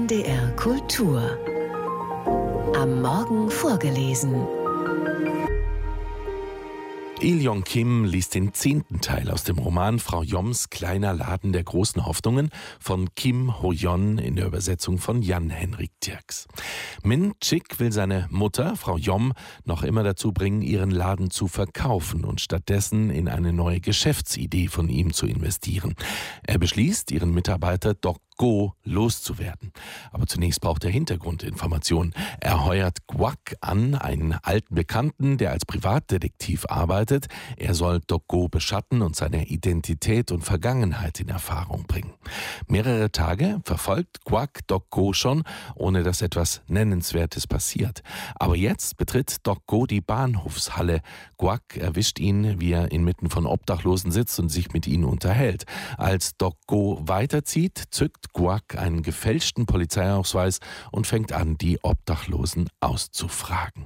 NDR Kultur. Am Morgen vorgelesen. Il-Yong Kim liest den 10. Teil aus dem Roman Frau Yoms kleiner Laden der großen Hoffnungen von Kim Ho-yeon in der Übersetzung von Jan-Henrik Dirks. Min Chik will seine Mutter, Frau Yom, noch immer dazu bringen, ihren Laden zu verkaufen und stattdessen in eine neue Geschäftsidee von ihm zu investieren. Er beschließt, ihren Mitarbeiter Dok-go loszuwerden. Aber zunächst braucht er Hintergrundinformationen. Er heuert Kwak an, einen alten Bekannten, der als Privatdetektiv arbeitet. Er soll Dok-go beschatten und seine Identität und Vergangenheit in Erfahrung bringen. Mehrere Tage verfolgt Kwak Dok-go schon, ohne dass etwas Nennenswertes passiert. Aber jetzt betritt Dok-go die Bahnhofshalle. Kwak erwischt ihn, wie er inmitten von Obdachlosen sitzt und sich mit ihnen unterhält. Als Dok-go weiterzieht, zückt Kwak einen gefälschten Polizeiausweis und fängt an, die Obdachlosen auszufragen.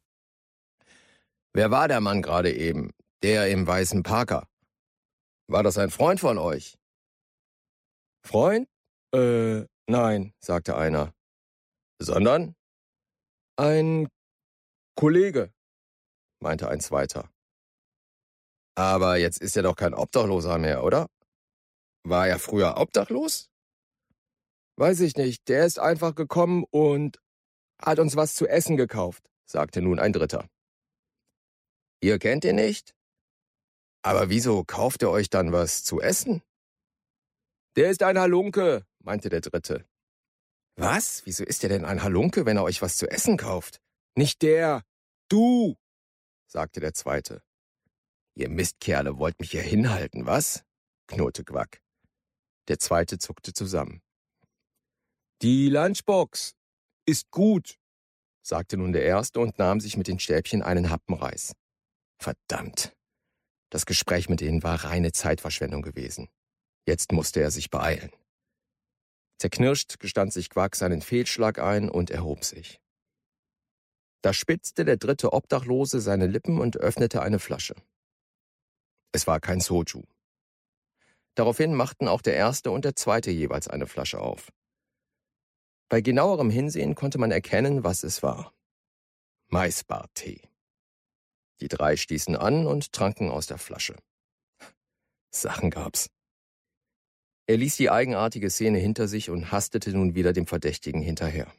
Wer war der Mann gerade eben? Der im weißen Parker. War das ein Freund von euch? Freund? Nein, sagte einer. Sondern? Ein Kollege, meinte ein zweiter. Aber jetzt ist er doch kein Obdachloser mehr, oder? War er früher obdachlos? Weiß ich nicht, der ist einfach gekommen und hat uns was zu essen gekauft, sagte nun ein dritter. Ihr kennt ihn nicht? Aber wieso kauft er euch dann was zu essen? Der ist ein Halunke, meinte der dritte. Was? Wieso ist er denn ein Halunke, wenn er euch was zu essen kauft? Nicht der, du, sagte der zweite. Ihr Mistkerle wollt mich hier hinhalten, was? Knurrte Kwak. Der zweite zuckte zusammen. Die Lunchbox ist gut, sagte nun der erste und nahm sich mit den Stäbchen einen Happen Reis. Verdammt. Das Gespräch mit ihnen war reine Zeitverschwendung gewesen. Jetzt musste er sich beeilen. Zerknirscht gestand sich Kwak seinen Fehlschlag ein und erhob sich. Da spitzte der dritte Obdachlose seine Lippen und öffnete eine Flasche. Es war kein Soju. Daraufhin machten auch der erste und der zweite jeweils eine Flasche auf. Bei genauerem Hinsehen konnte man erkennen, was es war. Maisbartee. Die drei stießen an und tranken aus der Flasche. Sachen gab's. Er ließ die eigenartige Szene hinter sich und hastete nun wieder dem Verdächtigen hinterher.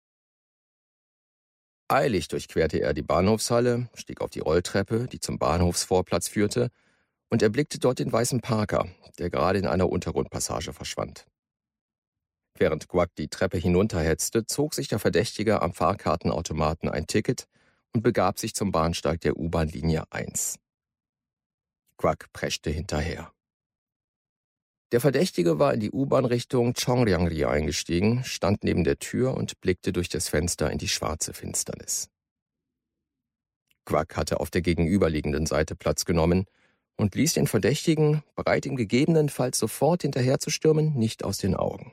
Eilig durchquerte er die Bahnhofshalle, stieg auf die Rolltreppe, die zum Bahnhofsvorplatz führte, und erblickte dort den weißen Parker, der gerade in einer Untergrundpassage verschwand. Während Kwak die Treppe hinunterhetzte, zog sich der Verdächtige am Fahrkartenautomaten ein Ticket und begab sich zum Bahnsteig der U-Bahn-Linie 1. Kwak preschte hinterher. Der Verdächtige war in die U-Bahn-Richtung Chongryangri eingestiegen, stand neben der Tür und blickte durch das Fenster in die schwarze Finsternis. Kwak hatte auf der gegenüberliegenden Seite Platz genommen und ließ den Verdächtigen, bereit ihm gegebenenfalls sofort hinterherzustürmen, nicht aus den Augen.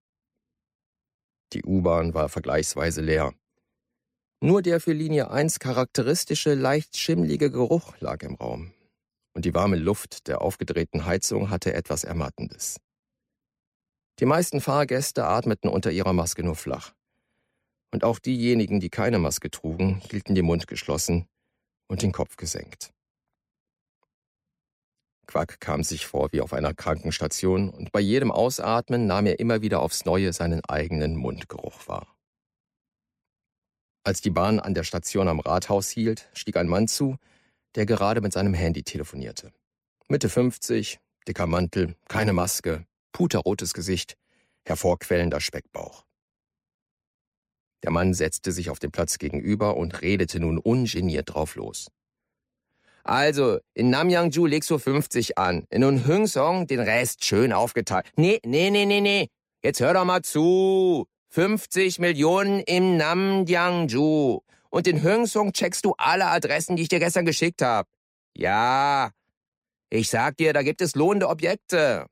Die U-Bahn war vergleichsweise leer. Nur der für Linie 1 charakteristische, leicht schimmlige Geruch lag im Raum. Und die warme Luft der aufgedrehten Heizung hatte etwas Ermattendes. Die meisten Fahrgäste atmeten unter ihrer Maske nur flach. Und auch diejenigen, die keine Maske trugen, hielten den Mund geschlossen und den Kopf gesenkt. Kwak kam sich vor wie auf einer Krankenstation und bei jedem Ausatmen nahm er immer wieder aufs Neue seinen eigenen Mundgeruch wahr. Als die Bahn an der Station am Rathaus hielt, stieg ein Mann zu, der gerade mit seinem Handy telefonierte. Mitte 50, dicker Mantel, keine Maske, puterrotes Gesicht, hervorquellender Speckbauch. Der Mann setzte sich auf den Platz gegenüber und redete nun ungeniert drauf los. Also, in Namyangju legst du 50 an, in Unhungsong den Rest schön aufgeteilt. Nee. Jetzt hör doch mal zu. 50 Millionen im Namyangju. Und in Hungsong checkst du alle Adressen, die ich dir gestern geschickt habe. Ja, ich sag dir, da gibt es lohnende Objekte.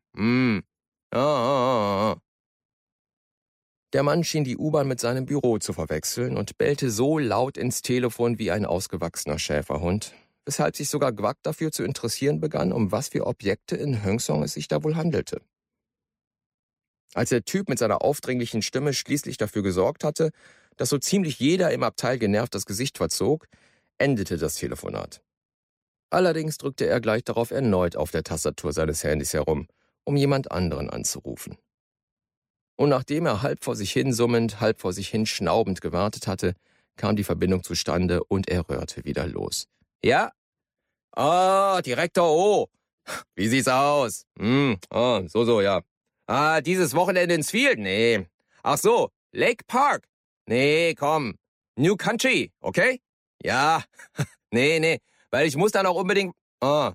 Der Mann schien die U-Bahn mit seinem Büro zu verwechseln und bellte so laut ins Telefon wie ein ausgewachsener Schäferhund, weshalb sich sogar Kwak dafür zu interessieren begann, um was für Objekte in Hungsong es sich da wohl handelte. Als der Typ mit seiner aufdringlichen Stimme schließlich dafür gesorgt hatte, dass so ziemlich jeder im Abteil genervt das Gesicht verzog, endete das Telefonat. Allerdings drückte er gleich darauf erneut auf der Tastatur seines Handys herum, um jemand anderen anzurufen. Und nachdem er halb vor sich hin summend, halb vor sich hin schnaubend gewartet hatte, kam die Verbindung zustande und er rührte wieder los. Ja? Direktor O. Wie sieht's aus? Ja. Dieses Wochenende ins Field? Nee. Ach so, Lake Park? Nee, komm. New Country, okay? Ja. Nee, weil ich muss dann auch unbedingt... Ja.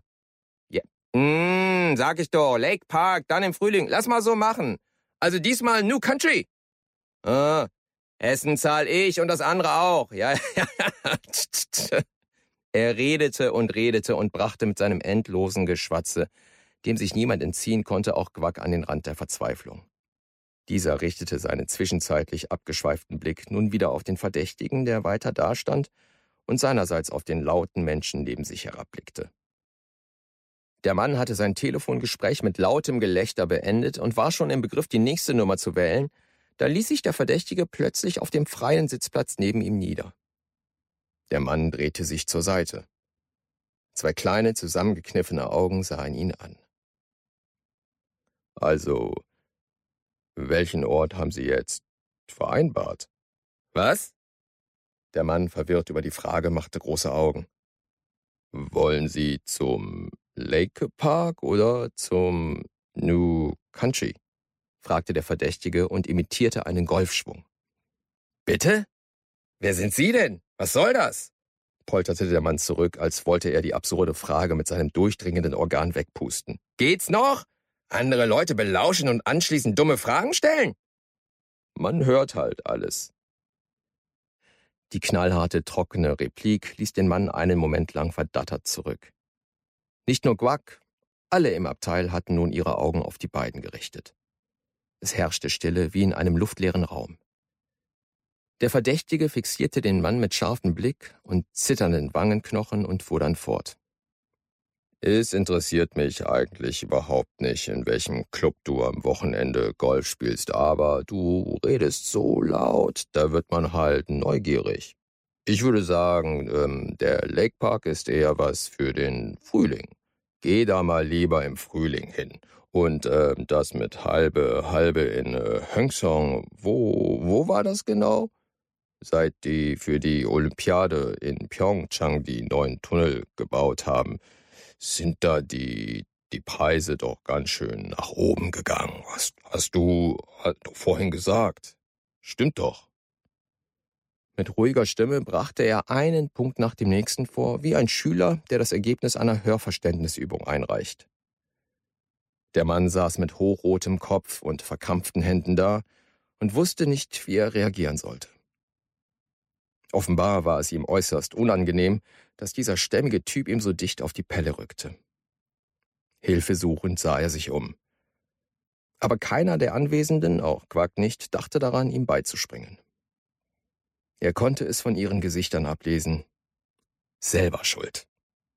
Sag ich doch, Lake Park, dann im Frühling. Lass mal so machen. Also diesmal New Country. Essen zahl ich und das andere auch. Ja. Er redete und brachte mit seinem endlosen Geschwatze, dem sich niemand entziehen konnte, auch Quack an den Rand der Verzweiflung. Dieser richtete seinen zwischenzeitlich abgeschweiften Blick nun wieder auf den Verdächtigen, der weiter dastand, und seinerseits auf den lauten Menschen neben sich herabblickte. Der Mann hatte sein Telefongespräch mit lautem Gelächter beendet und war schon im Begriff, die nächste Nummer zu wählen, da ließ sich der Verdächtige plötzlich auf dem freien Sitzplatz neben ihm nieder. Der Mann drehte sich zur Seite. 2 kleine, zusammengekniffene Augen sahen ihn an. Also, welchen Ort haben Sie jetzt vereinbart? Was? Der Mann, verwirrt über die Frage, machte große Augen. Wollen Sie zum Lake Park oder zum New Country? Fragte der Verdächtige und imitierte einen Golfschwung. Bitte? Wer sind Sie denn? Was soll das? Polterte der Mann zurück, als wollte er die absurde Frage mit seinem durchdringenden Organ wegpusten. Geht's noch? Andere Leute belauschen und anschließend dumme Fragen stellen? Man hört halt alles. Die knallharte, trockene Replik ließ den Mann einen Moment lang verdattert zurück. Nicht nur Quack, alle im Abteil hatten nun ihre Augen auf die beiden gerichtet. Es herrschte Stille wie in einem luftleeren Raum. Der Verdächtige fixierte den Mann mit scharfem Blick und zitternden Wangenknochen und fuhr dann fort. Es interessiert mich eigentlich überhaupt nicht, in welchem Club du am Wochenende Golf spielst, aber du redest so laut, da wird man halt neugierig. Ich würde sagen, der Lake Park ist eher was für den Frühling. Geh da mal lieber im Frühling hin. Und das mit halbe in Heungsong, wo war das genau? Seit die für die Olympiade in Pyeongchang die neuen Tunnel gebaut haben, sind da die Preise doch ganz schön nach oben gegangen. Hast du vorhin gesagt. Stimmt doch. Mit ruhiger Stimme brachte er einen Punkt nach dem nächsten vor, wie ein Schüler, der das Ergebnis einer Hörverständnisübung einreicht. Der Mann saß mit hochrotem Kopf und verkrampften Händen da und wusste nicht, wie er reagieren sollte. Offenbar war es ihm äußerst unangenehm, dass dieser stämmige Typ ihm so dicht auf die Pelle rückte. Hilfesuchend sah er sich um. Aber keiner der Anwesenden, auch Quack nicht, dachte daran, ihm beizuspringen. Er konnte es von ihren Gesichtern ablesen. Selber schuld.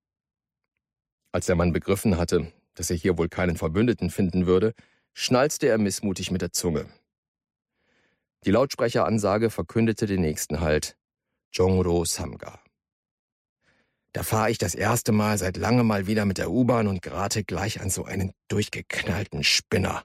Als der Mann begriffen hatte, dass er hier wohl keinen Verbündeten finden würde, schnalzte er missmutig mit der Zunge. Die Lautsprecheransage verkündete den nächsten Halt: Jongro Samga. Da fahre ich das erste Mal seit langem mal wieder mit der U-Bahn und gerate gleich an so einen durchgeknallten Spinner.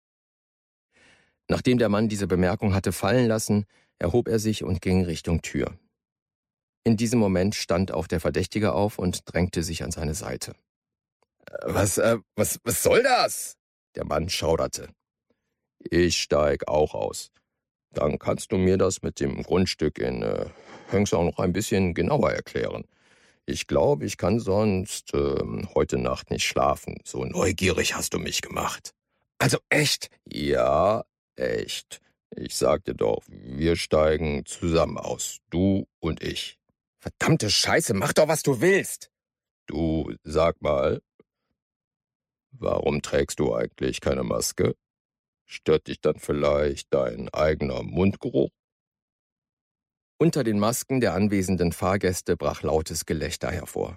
Nachdem der Mann diese Bemerkung hatte fallen lassen, erhob er sich und ging Richtung Tür. In diesem Moment stand auch der Verdächtige auf und drängte sich an seine Seite. Was soll das? Der Mann schauderte. Ich steig auch aus. Dann kannst du mir das mit dem Grundstück in Heungsong noch ein bisschen genauer erklären. Ich glaube, ich kann sonst heute Nacht nicht schlafen. So neugierig hast du mich gemacht. Also echt? Ja, echt. Ich sagte doch, wir steigen zusammen aus. Du und ich. Verdammte Scheiße, mach doch, was du willst. Du, sag mal, warum trägst du eigentlich keine Maske? Stört dich dann vielleicht dein eigener Mundgeruch? Unter den Masken der anwesenden Fahrgäste brach lautes Gelächter hervor.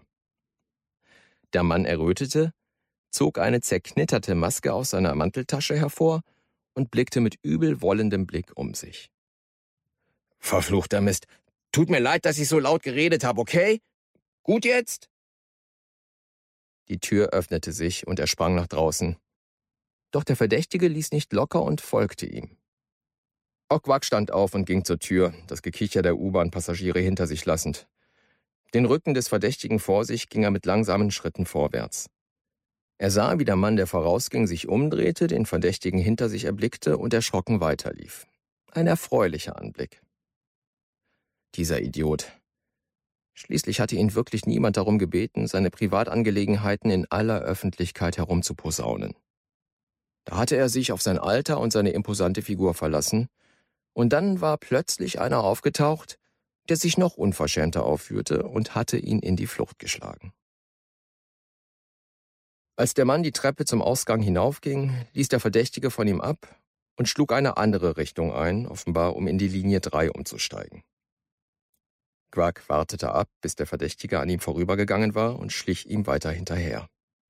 Der Mann errötete, zog eine zerknitterte Maske aus seiner Manteltasche hervor und blickte mit übel wollendem Blick um sich. »Verfluchter Mist! Tut mir leid, dass ich so laut geredet habe, okay? Gut jetzt?« Die Tür öffnete sich und er sprang nach draußen. Doch der Verdächtige ließ nicht locker und folgte ihm. Auch Quack stand auf und ging zur Tür, das Gekicher der U-Bahn-Passagiere hinter sich lassend. Den Rücken des Verdächtigen vor sich ging er mit langsamen Schritten vorwärts. Er sah, wie der Mann, der vorausging, sich umdrehte, den Verdächtigen hinter sich erblickte und erschrocken weiterlief. Ein erfreulicher Anblick. Dieser Idiot. Schließlich hatte ihn wirklich niemand darum gebeten, seine Privatangelegenheiten in aller Öffentlichkeit herumzuposaunen. Da hatte er sich auf sein Alter und seine imposante Figur verlassen, und dann war plötzlich einer aufgetaucht, der sich noch unverschämter aufführte und hatte ihn in die Flucht geschlagen. Als der Mann die Treppe zum Ausgang hinaufging, ließ der Verdächtige von ihm ab und schlug eine andere Richtung ein, offenbar um in die Linie 3 umzusteigen. Quack wartete ab, bis der Verdächtige an ihm vorübergegangen war und schlich ihm weiter hinterher.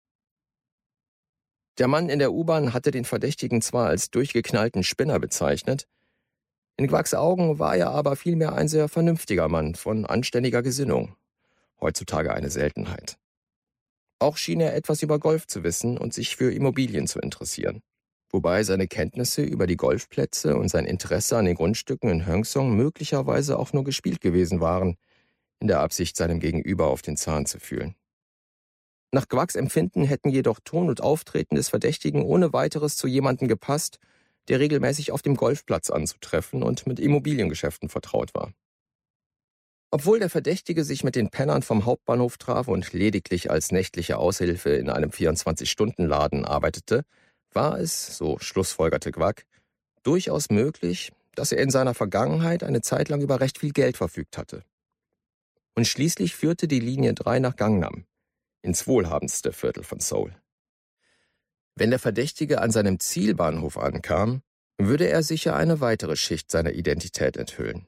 Der Mann in der U-Bahn hatte den Verdächtigen zwar als durchgeknallten Spinner bezeichnet, in Quacks Augen war er aber vielmehr ein sehr vernünftiger Mann von anständiger Gesinnung, heutzutage eine Seltenheit. Auch schien er etwas über Golf zu wissen und sich für Immobilien zu interessieren, wobei seine Kenntnisse über die Golfplätze und sein Interesse an den Grundstücken in Höngsong möglicherweise auch nur gespielt gewesen waren, in der Absicht, seinem Gegenüber auf den Zahn zu fühlen. Nach Quacks Empfinden hätten jedoch Ton und Auftreten des Verdächtigen ohne weiteres zu jemandem gepasst, der regelmäßig auf dem Golfplatz anzutreffen und mit Immobiliengeschäften vertraut war. Obwohl der Verdächtige sich mit den Pennern vom Hauptbahnhof traf und lediglich als nächtliche Aushilfe in einem 24-Stunden-Laden arbeitete, war es, so schlussfolgerte Quack, durchaus möglich, dass er in seiner Vergangenheit eine Zeit lang über recht viel Geld verfügt hatte. Und schließlich führte die Linie 3 nach Gangnam, ins wohlhabendste Viertel von Seoul. Wenn der Verdächtige an seinem Zielbahnhof ankam, würde er sicher eine weitere Schicht seiner Identität enthüllen.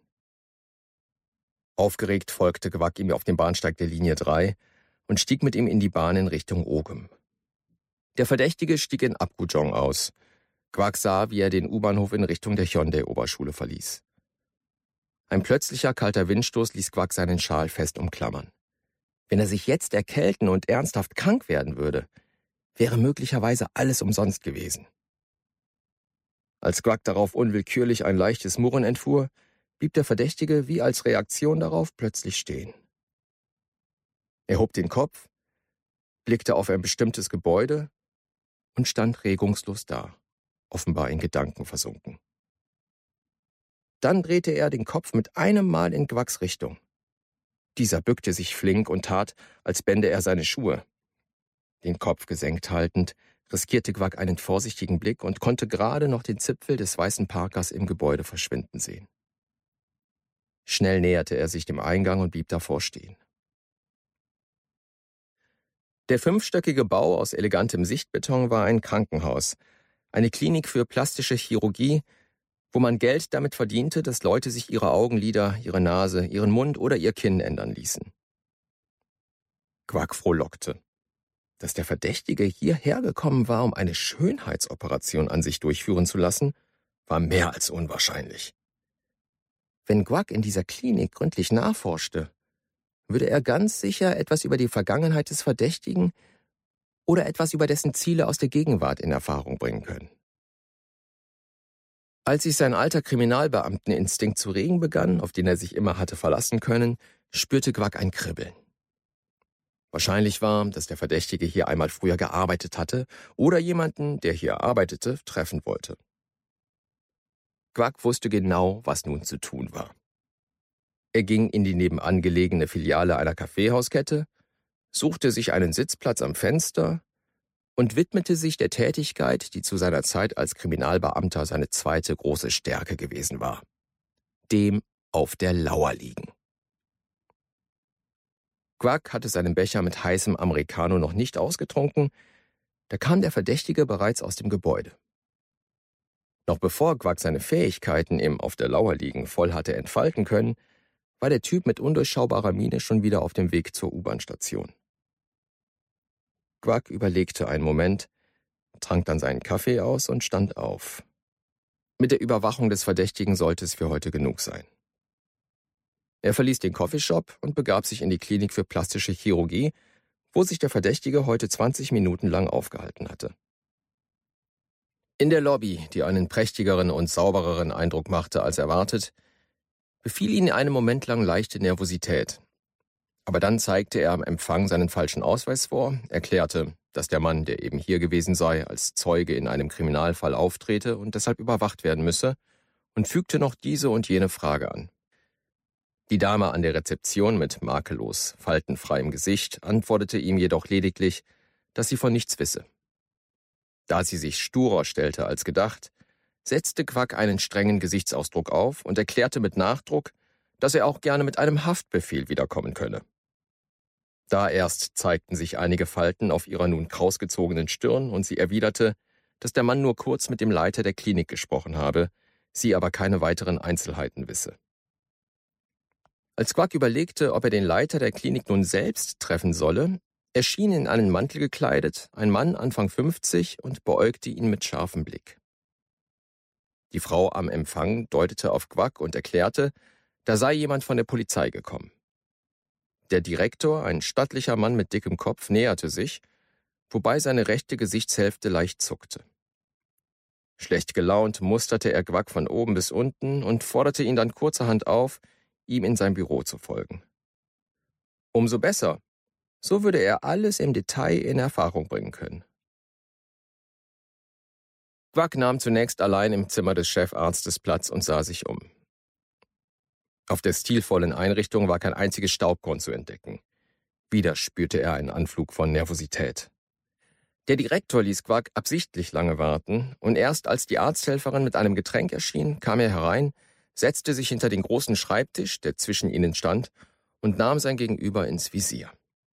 Aufgeregt folgte Quack ihm auf dem Bahnsteig der Linie 3 und stieg mit ihm in die Bahn in Richtung Ogem. Der Verdächtige stieg in Apgujeong aus. Quack sah, wie er den U-Bahnhof in Richtung der Hyundai-Oberschule verließ. Ein plötzlicher kalter Windstoß ließ Quack seinen Schal fest umklammern. Wenn er sich jetzt erkälten und ernsthaft krank werden würde, wäre möglicherweise alles umsonst gewesen. Als Quack darauf unwillkürlich ein leichtes Murren entfuhr, blieb der Verdächtige wie als Reaktion darauf plötzlich stehen. Er hob den Kopf, blickte auf ein bestimmtes Gebäude und stand regungslos da, offenbar in Gedanken versunken. Dann drehte er den Kopf mit einem Mal in Quacks Richtung. Dieser bückte sich flink und tat, als bände er seine Schuhe. Den Kopf gesenkt haltend, riskierte Quack einen vorsichtigen Blick und konnte gerade noch den Zipfel des weißen Parkers im Gebäude verschwinden sehen. Schnell näherte er sich dem Eingang und blieb davor stehen. Der 5-stöckige Bau aus elegantem Sichtbeton war ein Krankenhaus, eine Klinik für plastische Chirurgie, wo man Geld damit verdiente, dass Leute sich ihre Augenlider, ihre Nase, ihren Mund oder ihr Kinn ändern ließen. Quack frohlockte. Dass der Verdächtige hierher gekommen war, um eine Schönheitsoperation an sich durchführen zu lassen, war mehr als unwahrscheinlich. Wenn Quack in dieser Klinik gründlich nachforschte, würde er ganz sicher etwas über die Vergangenheit des Verdächtigen oder etwas über dessen Ziele aus der Gegenwart in Erfahrung bringen können. Als sich sein alter Kriminalbeamteninstinkt zu regen begann, auf den er sich immer hatte verlassen können, spürte Quack ein Kribbeln. Wahrscheinlich war, dass der Verdächtige hier einmal früher gearbeitet hatte oder jemanden, der hier arbeitete, treffen wollte. Quack wusste genau, was nun zu tun war. Er ging in die nebenan gelegene Filiale einer Kaffeehauskette, suchte sich einen Sitzplatz am Fenster und widmete sich der Tätigkeit, die zu seiner Zeit als Kriminalbeamter seine zweite große Stärke gewesen war: dem auf der Lauer liegen. Quack hatte seinen Becher mit heißem Americano noch nicht ausgetrunken, da kam der Verdächtige bereits aus dem Gebäude. Noch bevor Quack seine Fähigkeiten im Auf der Lauer liegen voll hatte entfalten können, war der Typ mit undurchschaubarer Miene schon wieder auf dem Weg zur U-Bahn-Station. Quack überlegte einen Moment, trank dann seinen Kaffee aus und stand auf. Mit der Überwachung des Verdächtigen sollte es für heute genug sein. Er verließ den Coffeeshop und begab sich in die Klinik für plastische Chirurgie, wo sich der Verdächtige heute 20 Minuten lang aufgehalten hatte. In der Lobby, die einen prächtigeren und saubereren Eindruck machte als erwartet, befiel ihn einen Moment lang leichte Nervosität. Aber dann zeigte er am Empfang seinen falschen Ausweis vor, erklärte, dass der Mann, der eben hier gewesen sei, als Zeuge in einem Kriminalfall auftrete und deshalb überwacht werden müsse, und fügte noch diese und jene Frage an. Die Dame an der Rezeption mit makellos, faltenfreiem Gesicht antwortete ihm jedoch lediglich, dass sie von nichts wisse. Da sie sich sturer stellte als gedacht, setzte Quack einen strengen Gesichtsausdruck auf und erklärte mit Nachdruck, dass er auch gerne mit einem Haftbefehl wiederkommen könne. Da erst zeigten sich einige Falten auf ihrer nun krausgezogenen Stirn und sie erwiderte, dass der Mann nur kurz mit dem Leiter der Klinik gesprochen habe, sie aber keine weiteren Einzelheiten wisse. Als Quack überlegte, ob er den Leiter der Klinik nun selbst treffen solle, erschien in einen Mantel gekleidet ein Mann Anfang 50 und beäugte ihn mit scharfem Blick. Die Frau am Empfang deutete auf Quack und erklärte, da sei jemand von der Polizei gekommen. Der Direktor, ein stattlicher Mann mit dickem Kopf, näherte sich, wobei seine rechte Gesichtshälfte leicht zuckte. Schlecht gelaunt musterte er Quack von oben bis unten und forderte ihn dann kurzerhand auf, ihm in sein Büro zu folgen. Umso besser, so würde er alles im Detail in Erfahrung bringen können. Quack nahm zunächst allein im Zimmer des Chefarztes Platz und sah sich um. Auf der stilvollen Einrichtung war kein einziges Staubkorn zu entdecken. Wieder spürte er einen Anflug von Nervosität. Der Direktor ließ Quack absichtlich lange warten, und erst als die Arzthelferin mit einem Getränk erschien, kam er herein, setzte sich hinter den großen Schreibtisch, der zwischen ihnen stand, und nahm sein Gegenüber ins Visier.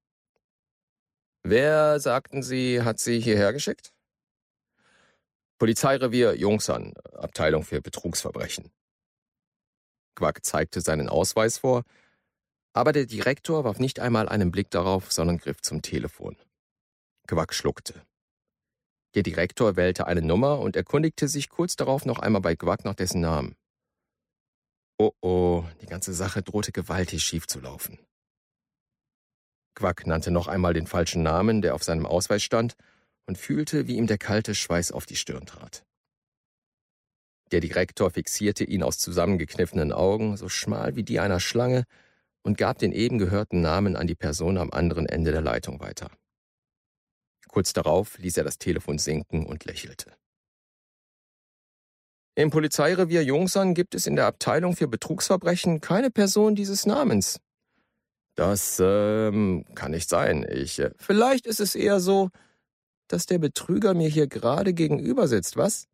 »Wer, sagten Sie, hat Sie hierher geschickt?« »Polizeirevier Jungsan, Abteilung für Betrugsverbrechen.« Quack zeigte seinen Ausweis vor, aber der Direktor warf nicht einmal einen Blick darauf, sondern griff zum Telefon. Quack schluckte. Der Direktor wählte eine Nummer und erkundigte sich kurz darauf noch einmal bei Quack nach dessen Namen. Oh, die ganze Sache drohte gewaltig schief zu laufen. Quack nannte noch einmal den falschen Namen, der auf seinem Ausweis stand, und fühlte, wie ihm der kalte Schweiß auf die Stirn trat. Der Direktor fixierte ihn aus zusammengekniffenen Augen, so schmal wie die einer Schlange, und gab den eben gehörten Namen an die Person am anderen Ende der Leitung weiter. Kurz darauf ließ er das Telefon sinken und lächelte. Im Polizeirevier Jungsan gibt es in der Abteilung für Betrugsverbrechen keine Person dieses Namens. Das kann nicht sein. Vielleicht ist es eher so, dass der Betrüger mir hier gerade gegenüber sitzt, was?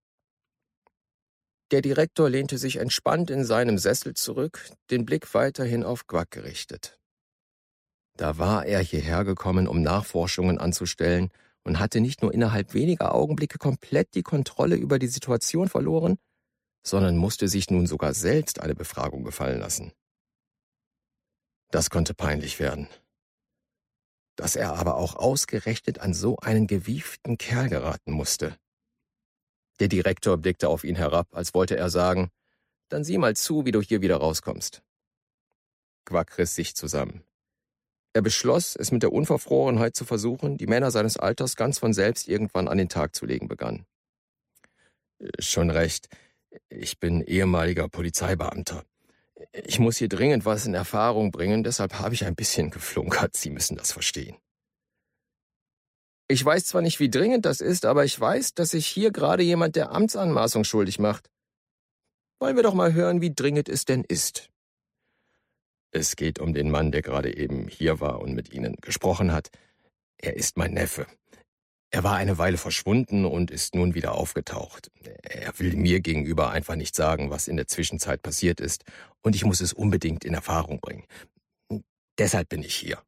Der Direktor lehnte sich entspannt in seinem Sessel zurück, den Blick weiterhin auf Quack gerichtet. Da war er hierher gekommen, um Nachforschungen anzustellen, und hatte nicht nur innerhalb weniger Augenblicke komplett die Kontrolle über die Situation verloren, sondern musste sich nun sogar selbst eine Befragung gefallen lassen. Das konnte peinlich werden. Dass er aber auch ausgerechnet an so einen gewieften Kerl geraten musste. Der Direktor blickte auf ihn herab, als wollte er sagen, dann sieh mal zu, wie du hier wieder rauskommst. Quack riss sich zusammen. Er beschloss, es mit der Unverfrorenheit zu versuchen, die Männer seines Alters ganz von selbst irgendwann an den Tag zu legen begannen. Schon recht, ich bin ehemaliger Polizeibeamter. Ich muss hier dringend was in Erfahrung bringen, deshalb habe ich ein bisschen geflunkert, Sie müssen das verstehen. Ich weiß zwar nicht, wie dringend das ist, aber ich weiß, dass sich hier gerade jemand der Amtsanmaßung schuldig macht. Wollen wir doch mal hören, wie dringend es denn ist. Es geht um den Mann, der gerade eben hier war und mit Ihnen gesprochen hat. Er ist mein Neffe. Er war eine Weile verschwunden und ist nun wieder aufgetaucht. Er will mir gegenüber einfach nicht sagen, was in der Zwischenzeit passiert ist, und ich muss es unbedingt in Erfahrung bringen. Deshalb bin ich hier.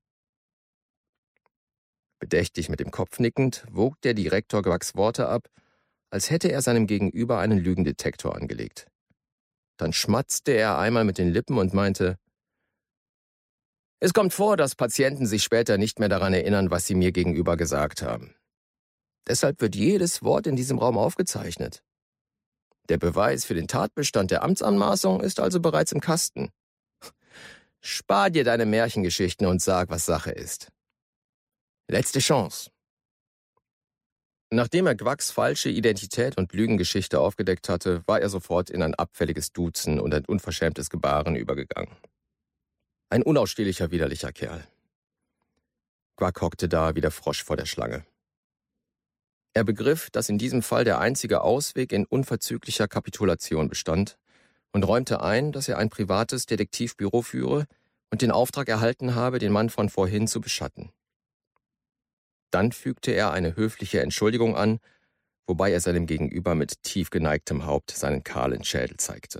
Bedächtig mit dem Kopf nickend, wog der Direktor Quacks Worte ab, als hätte er seinem Gegenüber einen Lügendetektor angelegt. Dann schmatzte er einmal mit den Lippen und meinte, es kommt vor, dass Patienten sich später nicht mehr daran erinnern, was sie mir gegenüber gesagt haben. Deshalb wird jedes Wort in diesem Raum aufgezeichnet. Der Beweis für den Tatbestand der Amtsanmaßung ist also bereits im Kasten. Spar dir deine Märchengeschichten und sag, was Sache ist. Letzte Chance. Nachdem er Quacks falsche Identität und Lügengeschichte aufgedeckt hatte, war er sofort in ein abfälliges Duzen und ein unverschämtes Gebaren übergegangen. Ein unausstehlicher, widerlicher Kerl. Quack hockte da wie der Frosch vor der Schlange. Er begriff, dass in diesem Fall der einzige Ausweg in unverzüglicher Kapitulation bestand und räumte ein, dass er ein privates Detektivbüro führe und den Auftrag erhalten habe, den Mann von vorhin zu beschatten. Dann fügte er eine höfliche Entschuldigung an, wobei er seinem Gegenüber mit tief geneigtem Haupt seinen kahlen Schädel zeigte.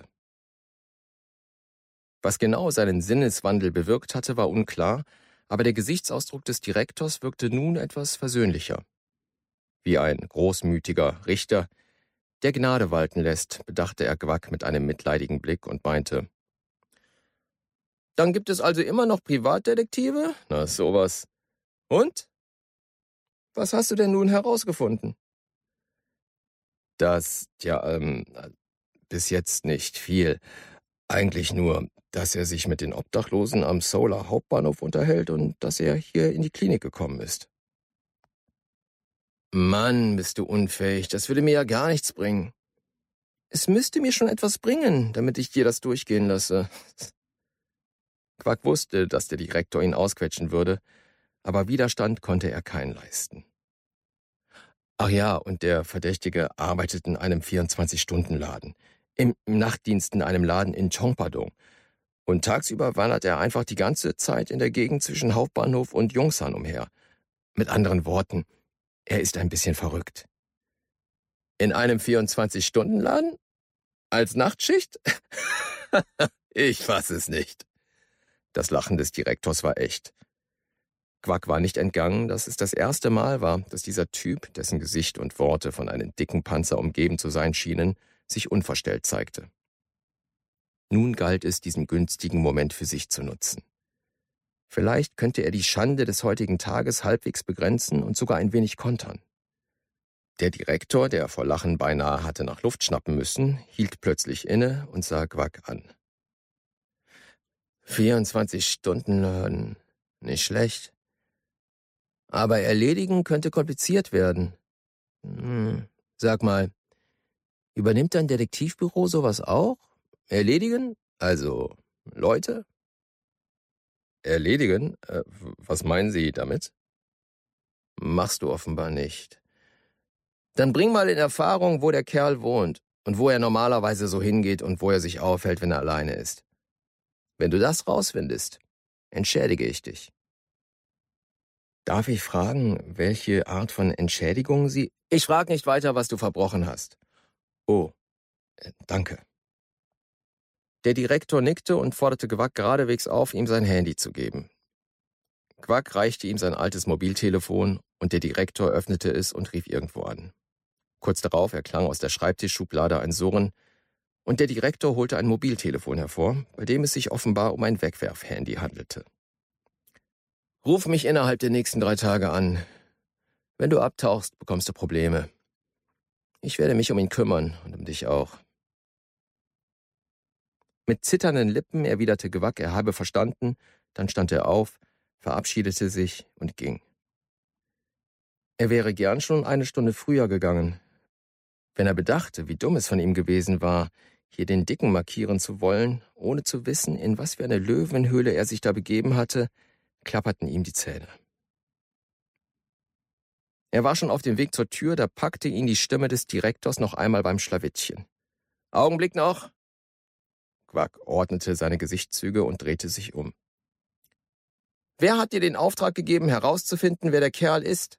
Was genau seinen Sinneswandel bewirkt hatte, war unklar, aber der Gesichtsausdruck des Direktors wirkte nun etwas versöhnlicher. Wie ein großmütiger Richter, der Gnade walten lässt, bedachte er Quack mit einem mitleidigen Blick und meinte: »Dann gibt es also immer noch Privatdetektive? Na, sowas. Und? Was hast du denn nun herausgefunden?« Bis jetzt nicht viel. Eigentlich nur, dass er sich mit den Obdachlosen am Solar Hauptbahnhof unterhält und dass er hier in die Klinik gekommen ist.« »Mann, bist du unfähig, das würde mir ja gar nichts bringen.« »Es müsste mir schon etwas bringen, damit ich dir das durchgehen lasse.« Quack wusste, dass der Direktor ihn ausquetschen würde, aber Widerstand konnte er keinen leisten. Ach ja, und der Verdächtige arbeitet in einem 24-Stunden-Laden, im Nachtdienst in einem Laden in Chongpadong. Und tagsüber wandert er einfach die ganze Zeit in der Gegend zwischen Hauptbahnhof und Yongsan umher. Mit anderen Worten, er ist ein bisschen verrückt. In einem 24-Stunden-Laden? Als Nachtschicht? Ich fass es nicht. Das Lachen des Direktors war echt. Quack war nicht entgangen, dass es das erste Mal war, dass dieser Typ, dessen Gesicht und Worte von einem dicken Panzer umgeben zu sein schienen, sich unverstellt zeigte. Nun galt es, diesen günstigen Moment für sich zu nutzen. Vielleicht könnte er die Schande des heutigen Tages halbwegs begrenzen und sogar ein wenig kontern. Der Direktor, der vor Lachen beinahe hatte nach Luft schnappen müssen, hielt plötzlich inne und sah Quack an. 24 Stunden Laden, nicht schlecht. Aber erledigen könnte kompliziert werden. Sag mal, übernimmt dein Detektivbüro sowas auch? Erledigen? Also Leute? Erledigen? Was meinen Sie damit? Machst du offenbar nicht. Dann bring mal in Erfahrung, wo der Kerl wohnt und wo er normalerweise so hingeht und wo er sich aufhält, wenn er alleine ist. Wenn du das rausfindest, entschädige ich dich. Darf ich fragen, welche Art von Entschädigung Sie... Ich frage nicht weiter, was du verbrochen hast. Oh, danke. Der Direktor nickte und forderte Quack geradewegs auf, ihm sein Handy zu geben. Quack reichte ihm sein altes Mobiltelefon und der Direktor öffnete es und rief irgendwo an. Kurz darauf erklang aus der Schreibtischschublade ein Surren und der Direktor holte ein Mobiltelefon hervor, bei dem es sich offenbar um ein Wegwerfhandy handelte. »Ruf mich innerhalb der nächsten 3 Tage an. Wenn du abtauchst, bekommst du Probleme. Ich werde mich um ihn kümmern und um dich auch.« Mit zitternden Lippen erwiderte Quack, er habe verstanden, dann stand er auf, verabschiedete sich und ging. Er wäre gern schon 1 Stunde früher gegangen. Wenn er bedachte, wie dumm es von ihm gewesen war, hier den Dicken markieren zu wollen, ohne zu wissen, in was für eine Löwenhöhle er sich da begeben hatte, klapperten ihm die Zähne. Er war schon auf dem Weg zur Tür, da packte ihn die Stimme des Direktors noch einmal beim Schlawittchen. »Augenblick noch!« Quack ordnete seine Gesichtszüge und drehte sich um. »Wer hat dir den Auftrag gegeben, herauszufinden, wer der Kerl ist?«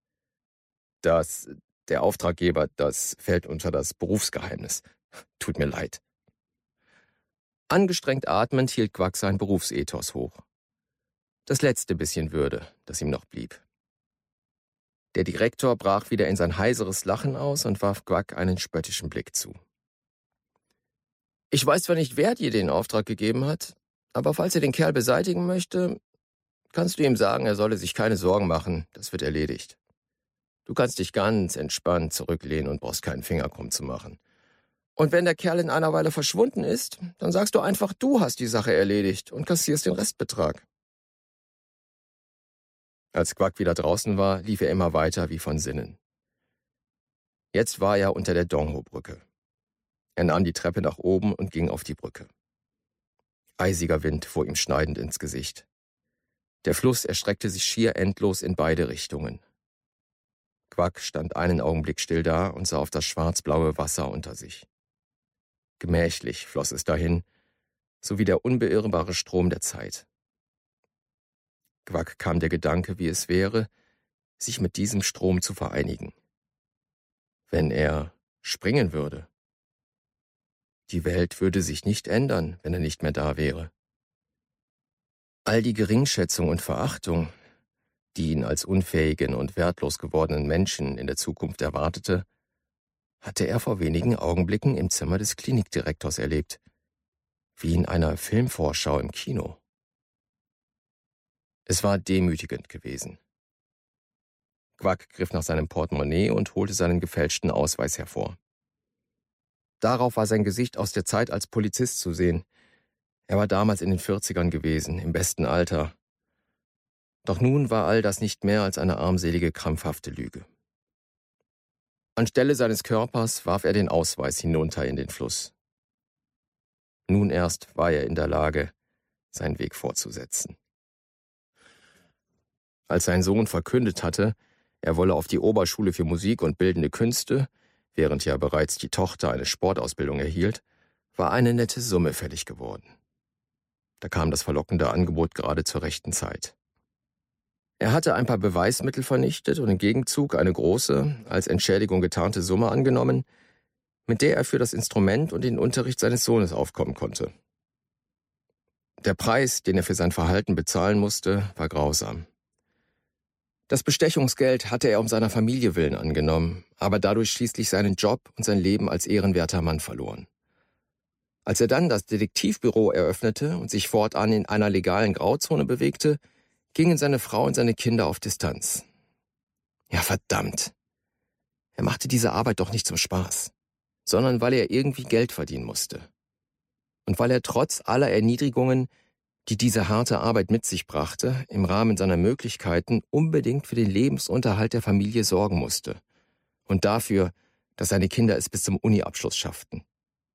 Der Auftraggeber, das fällt unter das Berufsgeheimnis. Tut mir leid.« Angestrengt atmend hielt Quack sein Berufsethos hoch. Das letzte bisschen Würde, das ihm noch blieb. Der Direktor brach wieder in sein heiseres Lachen aus und warf Quack einen spöttischen Blick zu. »Ich weiß zwar nicht, wer dir den Auftrag gegeben hat, aber falls er den Kerl beseitigen möchte, kannst du ihm sagen, er solle sich keine Sorgen machen, das wird erledigt. Du kannst dich ganz entspannt zurücklehnen und brauchst keinen Finger krumm zu machen. Und wenn der Kerl in einer Weile verschwunden ist, dann sagst du einfach, du hast die Sache erledigt und kassierst den Restbetrag. Als Quack wieder draußen war, lief er immer weiter wie von Sinnen. Jetzt war er unter der Dongho-Brücke. Er nahm die Treppe nach oben und ging auf die Brücke. Eisiger Wind fuhr ihm schneidend ins Gesicht. Der Fluss erstreckte sich schier endlos in beide Richtungen. Quack stand einen Augenblick still da und sah auf das schwarzblaue Wasser unter sich. Gemächlich floss es dahin, so wie der unbeirrbare Strom der Zeit. Quack kam der Gedanke, wie es wäre, sich mit diesem Strom zu vereinigen. Wenn er springen würde. Die Welt würde sich nicht ändern, wenn er nicht mehr da wäre. All die Geringschätzung und Verachtung, die ihn als unfähigen und wertlos gewordenen Menschen in der Zukunft erwartete, hatte er vor wenigen Augenblicken im Zimmer des Klinikdirektors erlebt, wie in einer Filmvorschau im Kino. Es war demütigend gewesen. Quack griff nach seinem Portemonnaie und holte seinen gefälschten Ausweis hervor. Darauf war sein Gesicht aus der Zeit als Polizist zu sehen. Er war damals in den 40ern gewesen, im besten Alter. Doch nun war all das nicht mehr als eine armselige, krampfhafte Lüge. Anstelle seines Körpers warf er den Ausweis hinunter in den Fluss. Nun erst war er in der Lage, seinen Weg fortzusetzen. Als sein Sohn verkündet hatte, er wolle auf die Oberschule für Musik und Bildende Künste, während ja bereits die Tochter eine Sportausbildung erhielt, war eine nette Summe fällig geworden. Da kam das verlockende Angebot gerade zur rechten Zeit. Er hatte ein paar Beweismittel vernichtet und im Gegenzug eine große, als Entschädigung getarnte Summe angenommen, mit der er für das Instrument und den Unterricht seines Sohnes aufkommen konnte. Der Preis, den er für sein Verhalten bezahlen musste, war grausam. Das Bestechungsgeld hatte er um seiner Familie willen angenommen, aber dadurch schließlich seinen Job und sein Leben als ehrenwerter Mann verloren. Als er dann das Detektivbüro eröffnete und sich fortan in einer legalen Grauzone bewegte, gingen seine Frau und seine Kinder auf Distanz. Ja, verdammt. Er machte diese Arbeit doch nicht zum Spaß, sondern weil er irgendwie Geld verdienen musste. Und weil er trotz aller Erniedrigungen, die diese harte Arbeit mit sich brachte, im Rahmen seiner Möglichkeiten unbedingt für den Lebensunterhalt der Familie sorgen musste. Und dafür, dass seine Kinder es bis zum Uni-Abschluss schafften.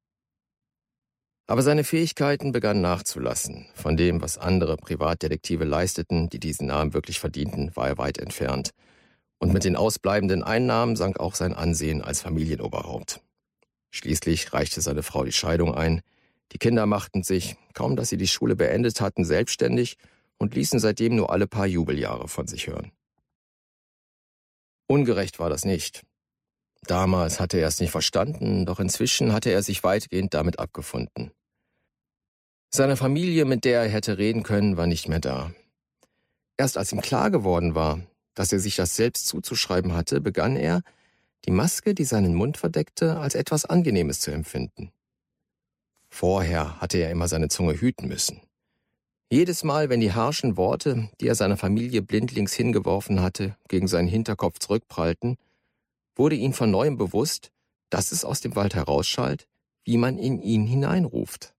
Aber seine Fähigkeiten begannen nachzulassen. Von dem, was andere Privatdetektive leisteten, die diesen Namen wirklich verdienten, war er weit entfernt. Und mit den ausbleibenden Einnahmen sank auch sein Ansehen als Familienoberhaupt. Schließlich reichte seine Frau die Scheidung ein. Die Kinder machten sich, kaum dass sie die Schule beendet hatten, selbstständig und ließen seitdem nur alle paar Jubeljahre von sich hören. Ungerecht war das nicht. Damals hatte er es nicht verstanden, doch inzwischen hatte er sich weitgehend damit abgefunden. Seine Familie, mit der er hätte reden können, war nicht mehr da. Erst als ihm klar geworden war, dass er sich das selbst zuzuschreiben hatte, begann er, die Maske, die seinen Mund verdeckte, als etwas Angenehmes zu empfinden. Vorher hatte er immer seine Zunge hüten müssen. Jedes Mal, wenn die harschen Worte, die er seiner Familie blindlings hingeworfen hatte, gegen seinen Hinterkopf zurückprallten, wurde ihm von neuem bewusst, dass es aus dem Wald herausschallt, wie man in ihn hineinruft.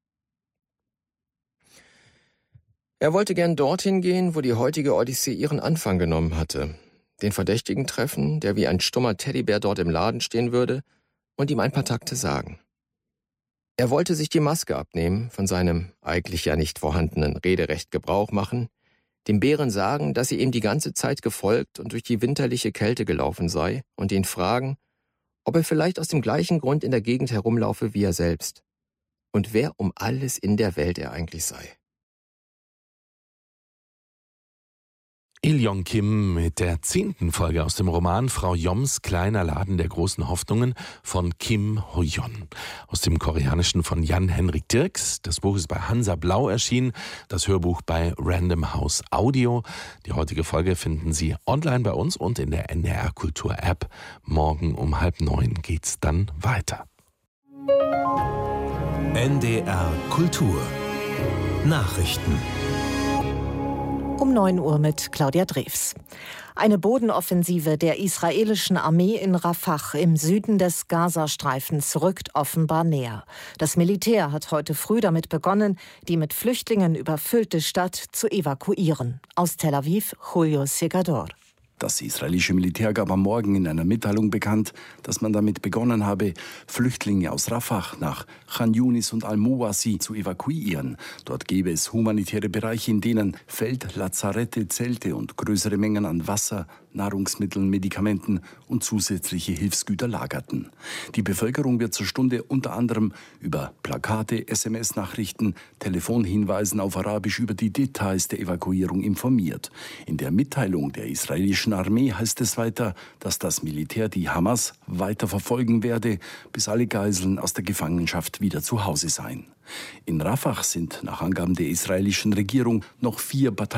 Er wollte gern dorthin gehen, wo die heutige Odyssee ihren Anfang genommen hatte, den Verdächtigen treffen, der wie ein stummer Teddybär dort im Laden stehen würde, und ihm ein paar Takte sagen. Er wollte sich die Maske abnehmen, von seinem eigentlich ja nicht vorhandenen Rederecht Gebrauch machen, dem Bären sagen, dass sie ihm die ganze Zeit gefolgt und durch die winterliche Kälte gelaufen sei, und ihn fragen, ob er vielleicht aus dem gleichen Grund in der Gegend herumlaufe wie er selbst und wer um alles in der Welt er eigentlich sei. Il Yong Kim mit der 10. Folge aus dem Roman Frau Yoms kleiner Laden der großen Hoffnungen von Kim Ho-yeon. Aus dem Koreanischen von Jan-Henrik Dirks. Das Buch ist bei Hansa Blau erschienen, das Hörbuch bei Random House Audio. Die heutige Folge finden Sie online bei uns und in der NDR Kultur App. Morgen um 8:30 geht's dann weiter. NDR Kultur Nachrichten. Um 9 Uhr mit Claudia Drews. Eine Bodenoffensive der israelischen Armee in Rafah im Süden des Gazastreifens rückt offenbar näher. Das Militär hat heute früh damit begonnen, die mit Flüchtlingen überfüllte Stadt zu evakuieren. Aus Tel Aviv, Julio Segador. Das israelische Militär gab am Morgen in einer Mitteilung bekannt, dass man damit begonnen habe, Flüchtlinge aus Rafah nach Khan Yunis und Al-Muwasi zu evakuieren. Dort gäbe es humanitäre Bereiche, in denen Feldlazarette, Zelte und größere Mengen an Wasser, Nahrungsmitteln, Medikamenten und zusätzliche Hilfsgüter lagerten. Die Bevölkerung wird zur Stunde unter anderem über Plakate, SMS-Nachrichten, Telefonhinweisen auf Arabisch über die Details der Evakuierung informiert. In der Mitteilung der israelischen Armee heißt es weiter, dass das Militär die Hamas weiter verfolgen werde, bis alle Geiseln aus der Gefangenschaft wieder zu Hause seien. In Rafah sind nach Angaben der israelischen Regierung noch 4 Bataillone